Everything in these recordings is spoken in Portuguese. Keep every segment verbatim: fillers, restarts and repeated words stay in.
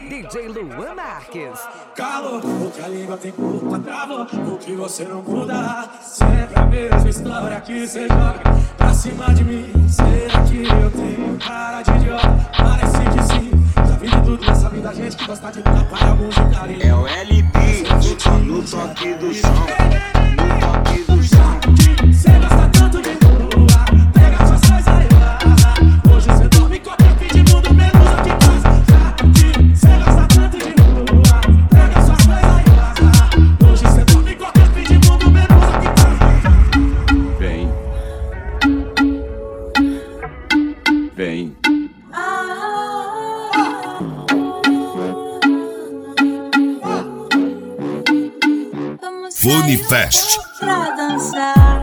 D J Luan Marques. Calor, o que a língua tem culpa, travou, o que você não muda. Sempre a mesma história que você joga pra cima de mim. Será que eu tenho cara de idiota? Parece que sim. Já vi de tudo nessa vida, gente que gosta de tapar alguns de carinho. É o L B, no toque do som, no toque do som. Cê gosta tanto de voar, pega suas coisas e vaza. Hoje cê dorme com qualquer fim de mundo, menos aqui em casa. Já que cê gosta tanto de voar, pega suas coisas e vaza. Hoje cê dorme com qualquer fim de mundo, menos aqui em casa. Vem, vem. Funifest. Pra dançar,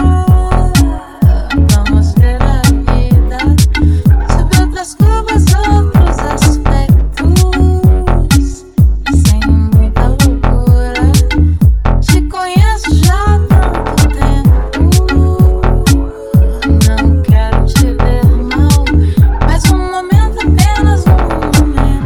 vamos ver a vida sob outras curvas, outros aspectos, sem muita loucura. Te conheço já há tanto tempo, não quero te ver mal, mas um momento, apenas um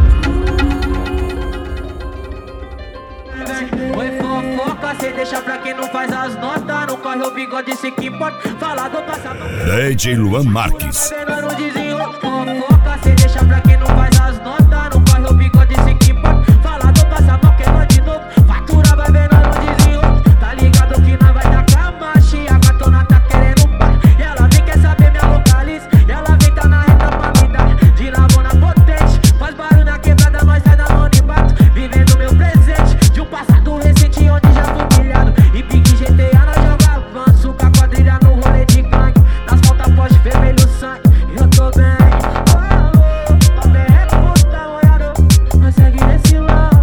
momento. Oi, fofoca, cê deixa pra quem não faz as notas. Não corre o bigode, se que importa. Falar do passado. D J Luan Marques. Pegando desenho, fofoca, cê deixa pra quem não faz as notas. Não corre o bigode, se que importa. Falar do passado, queima de novo. Fatura vai vendo no desenho. Tá ligado que nós vai tacar marcha. A gatona tá querendo par. E ela vem quer saber minha localiza. E ela vem tá na reta pra me dar. De lavona potente, faz barulho na quebrada, nós sai da mão e bato. Vivendo meu presente, de um passado recente onde já fui humilhado. E pique G T A nós joga avanço. Com a quadrilha no rolê de gangue. Nas voltas pós vermelho sangue. Eu tô bem, alô, a B R tá molhado. Nós segue desse lado.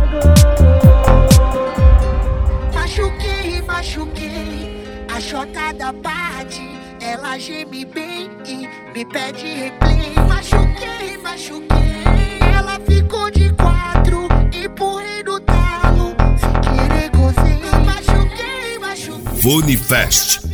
Machuquei, machuquei, a chotada bate, ela geme bem e me pede replay. Machuquei, machuquei, ela ficou de quatro, empurrei no talo, sem querer gozei. Machuquei, machuquei. Funifest.